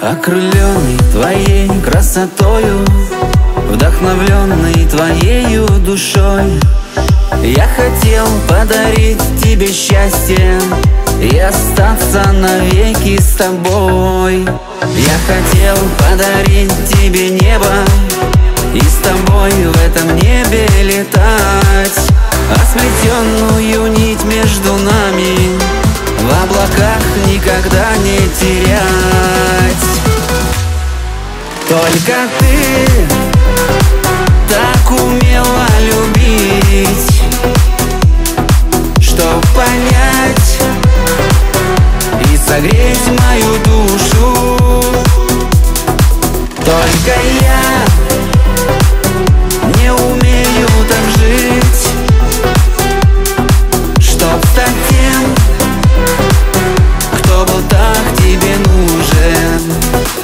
Окрыленный твоей красотою, вдохновленный твоею душой, я хотел подарить тебе счастье и остаться навеки с тобой. Я хотел подарить тебе небо и с тобой в этом небе летать, а сплетенную нить между нами в облаках никогда не терять. Только ты так умела любить, чтоб понять и согреть мою душу. Только я не умею так жить, чтоб стать тем, кто был так тебе нужен.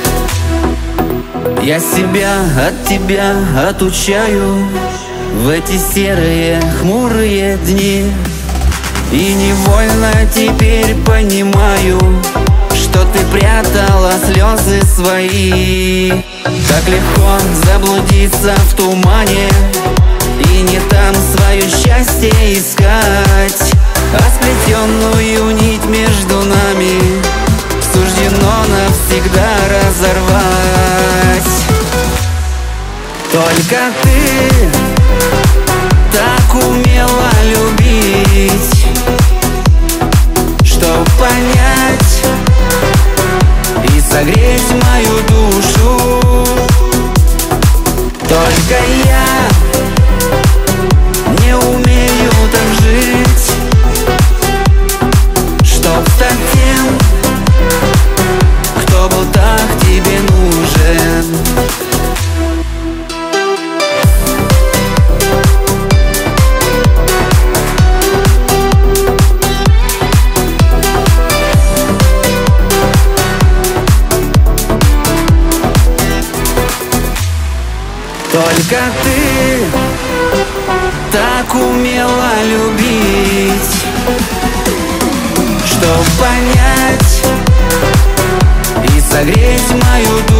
Я себя от тебя отучаю в эти серые хмурые дни, и невольно теперь понимаю, что ты прятала слезы свои. Так легко заблудиться в тумане и не там свое счастье искать, а сплетенную нить между нами суждено навсегда разорвать. Только ты так умела любить, чтоб понять и согреть мою душу. Только я не умею так жить, чтоб стать тем, кто был так тебе нужен. Только ты так умела любить, чтоб понять и согреть мою душу.